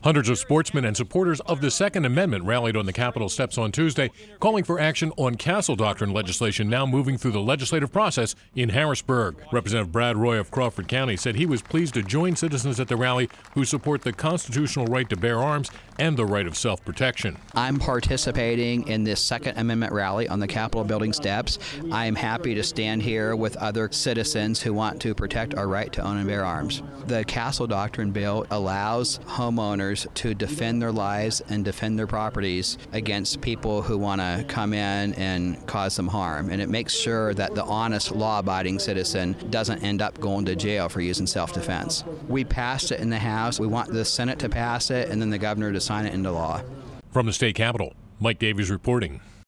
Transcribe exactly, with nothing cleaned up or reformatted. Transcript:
Hundreds of sportsmen and supporters of the Second Amendment rallied on the Capitol steps on Tuesday, calling for action on Castle Doctrine legislation now moving through the legislative process in Harrisburg. Representative Brad Roy of Crawford County said he was pleased to join citizens at the rally who support the constitutional right to bear arms and the right of self-protection. I'm participating in this Second Amendment rally on the Capitol building steps. I am happy to stand here with other citizens who want to protect our right to own and bear arms. The Castle Doctrine bill allows homeowners to defend their lives and defend their properties against people who want to come in and cause them harm. And it makes sure that the honest, law-abiding citizen doesn't end up going to jail for using self-defense. We passed it in the House. We want the Senate to pass it and then the governor to sign it into law. From the state capitol, Mike Davies reporting.